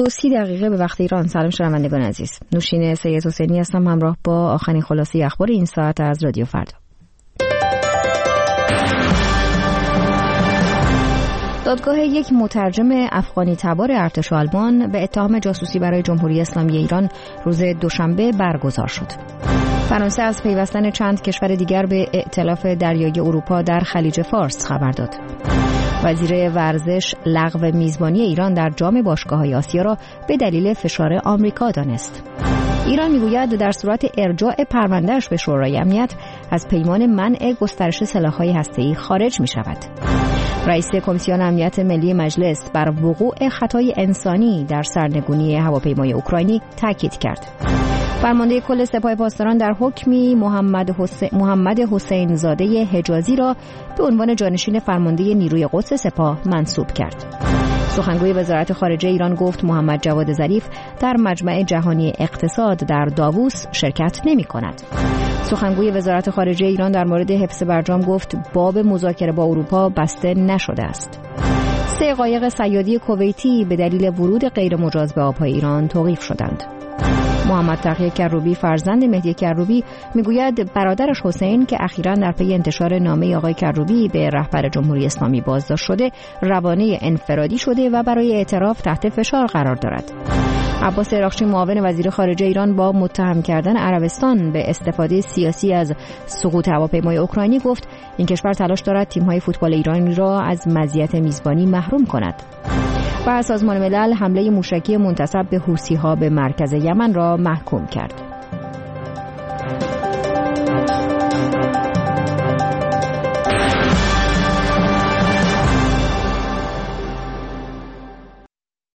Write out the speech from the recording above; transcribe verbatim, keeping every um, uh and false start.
سی دقیقه به وقت ایران. سلام شنوندگان عزیز، نوشین سید حسینی هستم همراه با آخرین خلاصه اخبار این ساعت از رادیو فردا. دادگاه یک مترجم افغانی تبار ارتش آلمان به اتهام جاسوسی برای جمهوری اسلامی ایران روز دوشنبه برگزار شد. فرانسه از پیوستن چند کشور دیگر به ائتلاف دریایی اروپا در خلیج فارس خبر داد. وزیر ورزش لغو میزبانی ایران در جام باشگاه‌های آسیا را به دلیل فشار آمریکا دانست. ایران میگوید در صورت ارجاع پرونده‌اش به شورای امنیت از پیمان منع گسترش سلاح‌های هسته‌ای خارج می‌شود. رئیس کمیسیون امنیت ملی مجلس بر وقوع خطای انسانی در سرنگونی هواپیمای اوکراینی تاکید کرد. فرمانده کل سپاه پاسداران در حکمی محمد حسین محمد حسین زاده حجازی را به عنوان جانشین فرمانده نیروی قدس سپاه منصوب کرد. سخنگوی وزارت خارجه ایران گفت محمد جواد ظریف در مجمع جهانی اقتصاد در داووس شرکت نمی‌کند. سخنگوی وزارت خارجه ایران در مورد حفظ برجام گفت باب مذاکره با اروپا بسته نشده است. سه قایق صیادی کویتی به دلیل ورود غیر مجاز به آب‌های ایران توقیف شدند. محمد تقی کروبی فرزند مهدی کروبی میگوید برادرش حسین که اخیراً در پی انتشار نامه آقای کروبی به رهبر جمهوری اسلامی بازداشت شده روانه انفرادی شده و برای اعتراف تحت فشار قرار دارد. عباس عراقچی معاون وزیر خارجه ایران با متهم کردن عربستان به استفاده سیاسی از سقوط هواپیمای اوکراینی گفت این کشور تلاش دارد تیم‌های فوتبال ایرانی را از مزیت میزبانی محروم کند. و سازمان ملل حمله موشکی منتسب به حوثی‌ها به مرکز یمن را محکوم کرد.